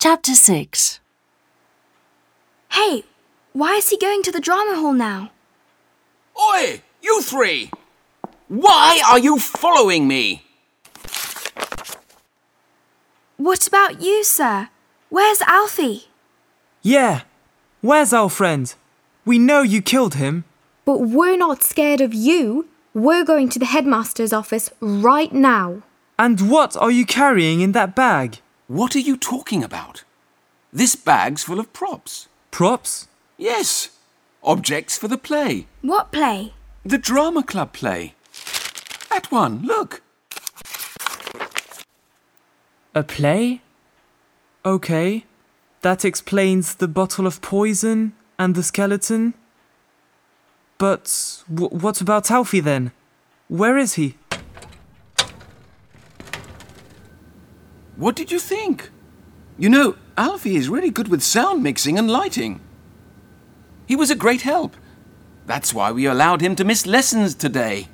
Chapter 6. Hey, why is he going to the drama hall now? Oi, you three! Why are you following me? What about you, sir? Where's Alfie? Yeah, where's our friend? We know you killed him. But we're not scared of you. We're going to the headmaster's office right now. And what are you carrying in that bag? What are you talking about? This bag's full of props. Props? Yes, objects for the play. What play? The drama club play. That one, look. A play? Okay, that explains the bottle of poison and the skeleton. But what about Alfie then? Where is he? What did you think? You know, Alfie is really good with sound mixing and lighting. He was a great help. That's why we allowed him to miss lessons today.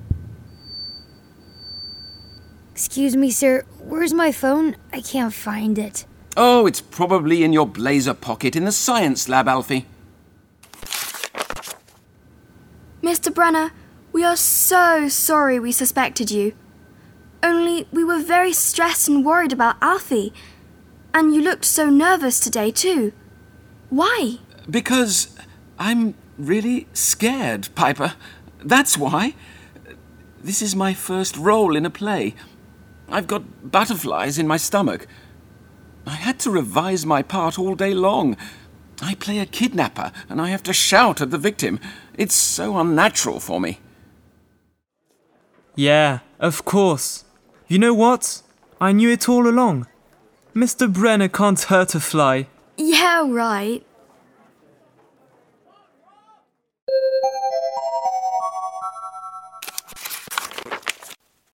Excuse me, sir. Where's my phone? I can't find it. Oh, it's probably in your blazer pocket in the science lab, Alfie. Mr. Brenner, we are so sorry we suspected you. Only we were very stressed and worried about Alfie. And you looked so nervous today too. Why? Because I'm really scared, Piper. That's why. This is my first role in a play. I've got butterflies in my stomach. I had to revise my part all day long. I play a kidnapper and I have to shout at the victim. It's so unnatural for me. Yeah, of course. You know what? I knew it all along. Mr. Brenner can't hurt a fly. Yeah, right.